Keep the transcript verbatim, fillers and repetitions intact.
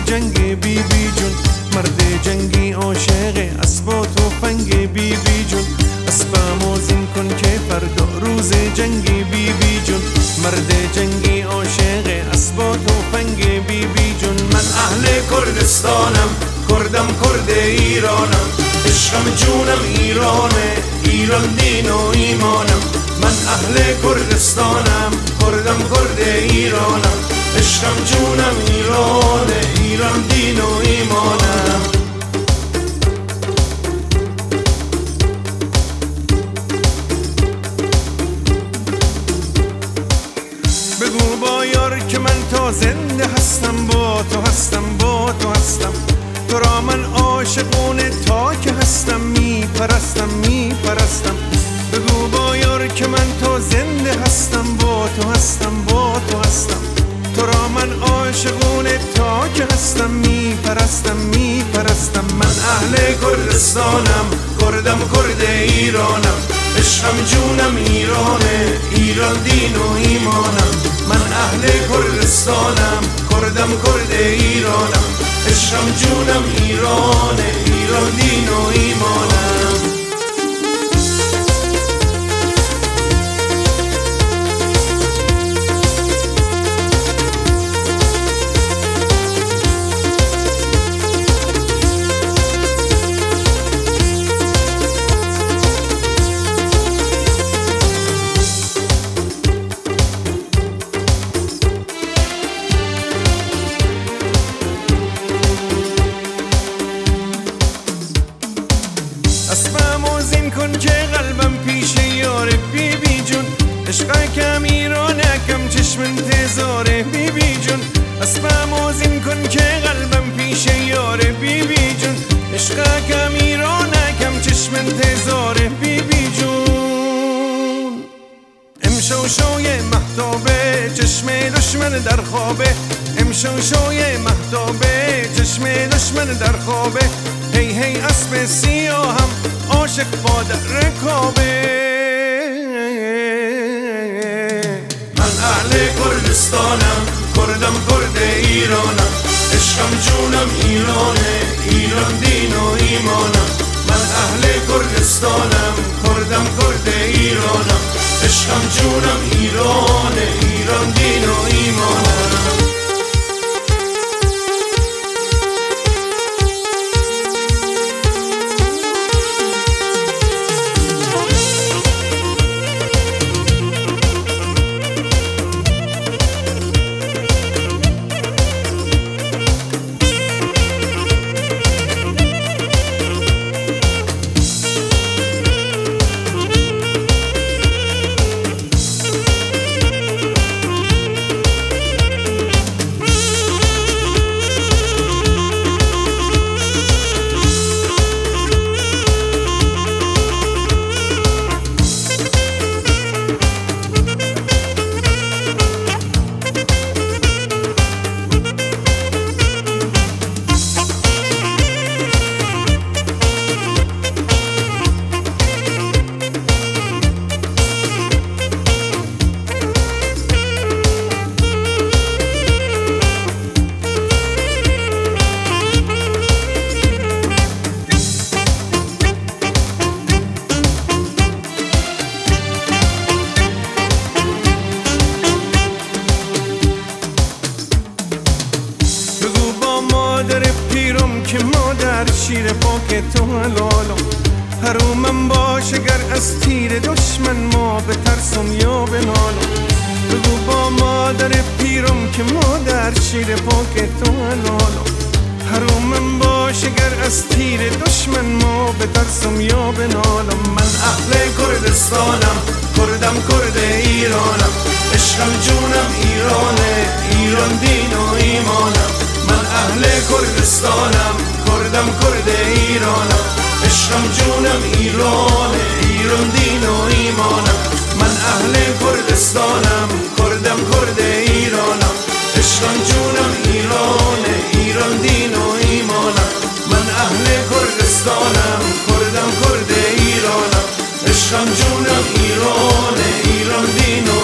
جنگ بی بی جون، مرد جنگی عاشق اسب و تفنگ بی بی جون. اسبم آذین کن که فردا روز جنگی بی بی جون، مرد جنگی عاشق اسب و تفنگ بی بی جون. من اهل کردستانم، کردم کرد ایرانم، عشقم جونم ایرانه، ایران دین و ایمانم. من اهل کردستانم، کردم کرد ایرانم، عشقم جونم ایرانه، ایران دین و ایمانم. بگو با یار که من تا زنده هستم، با تو هستم، با تو هستم. تو را من عاشقونه تا که هستم، می پرستم، می پرستم. بگو با یار که من تا زنده هستم، با تو هستم، با تو هستم. تو را من عاشقونه تا که هستم، می پرستم، می پرستم. من اهل کردستانم، کردم کرد ایرانم، عشقم جونم ایرانه، ایران دین و ایمانم. من اهل کردستانم، کردم کرد ایرانم، عشقم جونم ایرانه، ایران دین و ایمانم. اسبم آذین کن که قلبم پیش یار بی بی جون، عشق کم ایرانه کم چشم انتظاره بی بی جون. اسبم آذین کن که قلبم پیش یار بی بی جون، عشق کم ایرانه کم چشم انتظاره بی بی جون. امشو شوی مهتابه چشم دشمن در خوابه، امشو شوی مهتابه چشم دشمن در خوابه. هی هی اسب سیاهم عاشق با در رکابه. من اهل کردستانم، کردم کرد ایرانم، عشقم جونم ایرانه، ایران دین و ایمانم. من اهل کردستانم، کردم کرد ایرانم، عشقم جونم ایرانه، ایران دین و ایمانم. مادر پیرم که مادر شیر پاک تو حلالم، حرومم باشه گر از تیر دشمن ما بترسم یا بنالم. بگو با مادر پیرم که مادر شیر پاک تو حلالم، حرومم باشه گر از تیر دشمن ما بترسم یا بنالم. من اهل کردستانم، کردم کرد ایرانم، عشقم جونم ایرانه، ایران دین و ایمانم. من اهل کردستانم، کردم کرد ایرانم، عشقم جونم ایرانه، ایران دین و ایمانم. من اهل کردستانم، کردم کرد ایرانم، عشقم جونم ایرانه، ایران دین و ایمانم. من اهل کردستانم، کردم کرد ایرانم، عشقم جونم ایرانه، ایران دین و